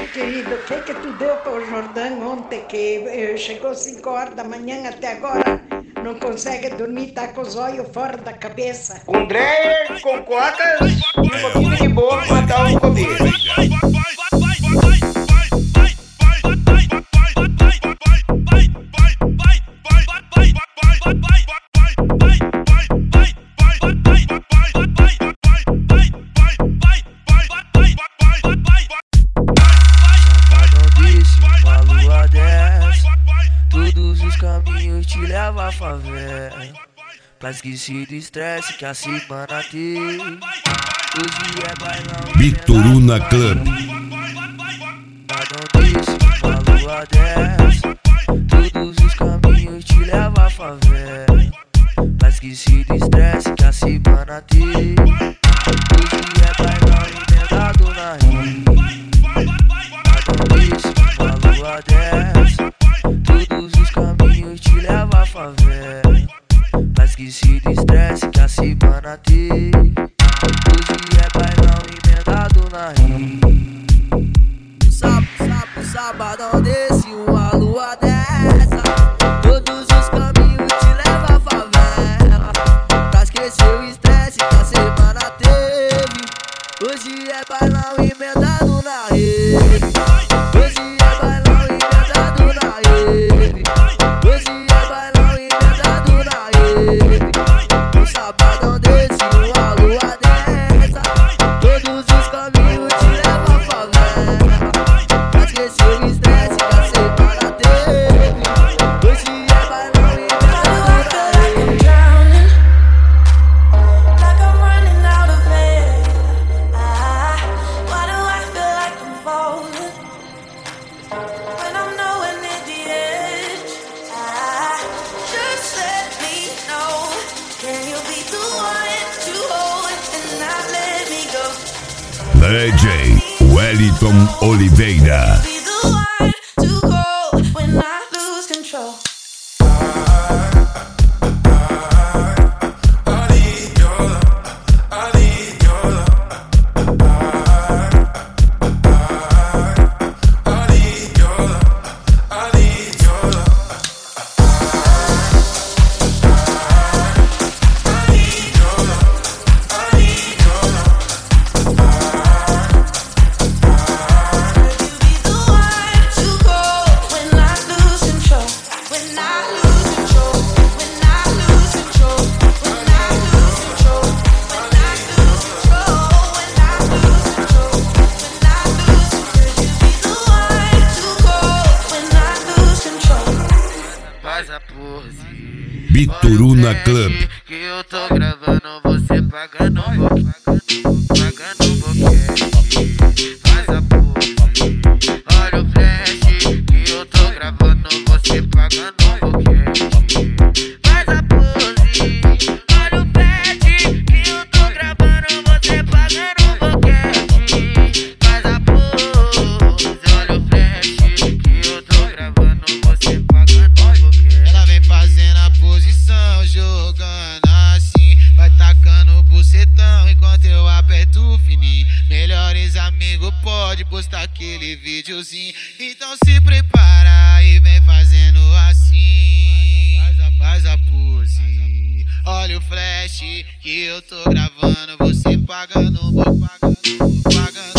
querido, o que tu deu para o Jordão ontem que chegou 5 horas da manhã até agora? Não consegue dormir, tá com os olhos fora da cabeça. Com dreyer, com cotas e um pouquinho de boa pra matar o Covid. Todos os caminhos te levam à favela, pra esquecer do estresse que a semana teve. Hoje é bailão Bituruna Club. Mas não deixe uma lua dessa. Todos os caminhos te levam à favela, pra esquecer do estresse que a semana teve. Hoje é bailão emendado na rima. Mas não deixe uma lua dessa. Todos os caminhos te levam à favela, pra esquecer do estresse que a semana teve. Hoje é bailão emendado na rima. Sabadão desse, uma lua dessa. Todos os caminhos te levam à favela, pra esquecer o estresse que a semana teve. Hoje é bailão emendado na rede. Hoje é bailão emendado na rede. Hoje é bailão emendado na rede. Um sabadão desse, uma lua dessa. Todos os caminhos te levam à favela, pra esquecer o estresse que a semana teve. Hoje é bailão emendado na rede. Like I'm running out of air. Why do I feel like I'm falling when I'm nowhere near the edge? Just let me know. Can you be the one to hold and not let me go? DJ Wellington Oliveira. Be the one to go when I lose control. Faz a pose. Bituruna Club. Que eu tô gravando você pagando um pouquinho. Pagando um pouquinho. Faz a pose. Olha o flash. Que eu tô gravando você pagando um pouquinho. Faz a pose. Olha o flash. Que eu tô gravando você pagando um pouquinho. Faz a pose. Olha o flash. Que eu tô gravando você pagando um pouquinho. Ela vem fazendo a posição, jogando assim, vai tacando o bucetão enquanto eu aperto o fininho. Melhores amigos pode postar aquele videozinho, então se prepara e vem fazendo assim. Faz a pose, olha o flash que eu tô gravando, você pagando, pagando.